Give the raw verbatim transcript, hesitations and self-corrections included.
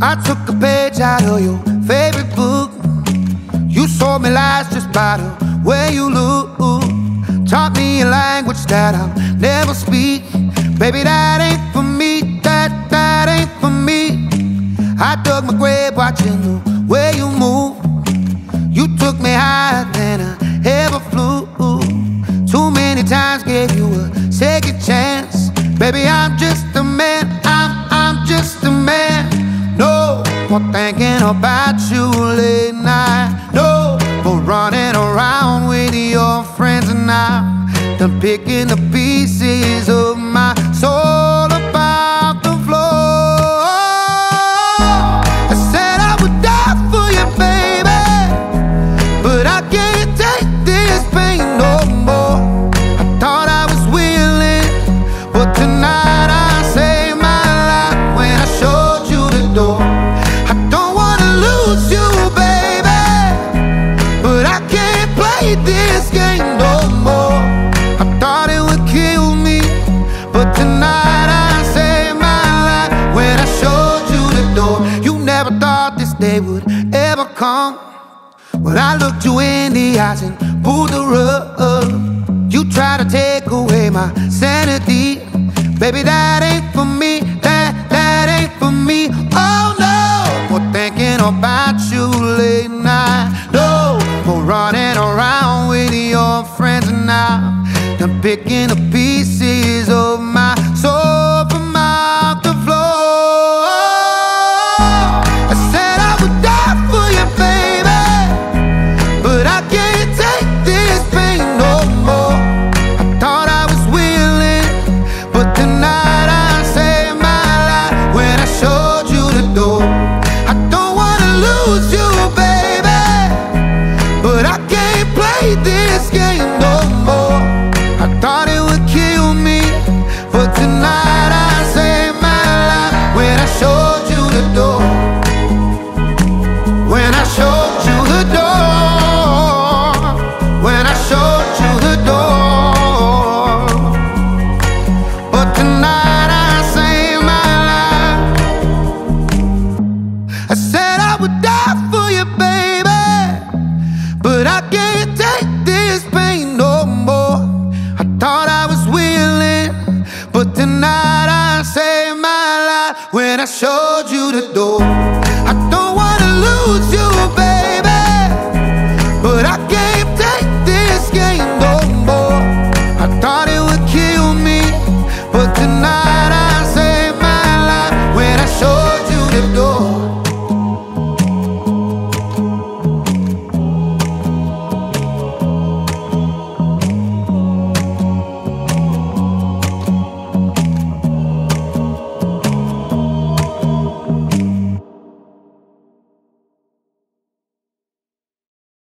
I took a page out of your favorite book. You sold me lies just by the way you look. Taught me a language that I'll never speak. Baby, that ain't for me, that, that ain't for me. I dug my grave watching the way you move. You took me higher than I ever flew. Too many times gave you a second chance. Baby, I'm just a man, I'm, I'm just a man. No more thinking about you late night. No more running around with your friends. And I'm done picking the pieces of my soul about the floor. I said I would die for you, baby, but I can't take this pain no more. I thought I was willing, but tonight I saved my life when I showed you the door. I don't wanna lose you, baby, but I can't play this game no more. I thought it would kill me, but tonight I saved my life when I showed you the door. You never thought this day would ever come, when I looked you in the eyes and pulled the rug. You tried to take away my sanity. Baby, that ain't for me, that, that ain't for me. Oh no, more thinking about you late night. No more running around with your friends. And now I'm picking up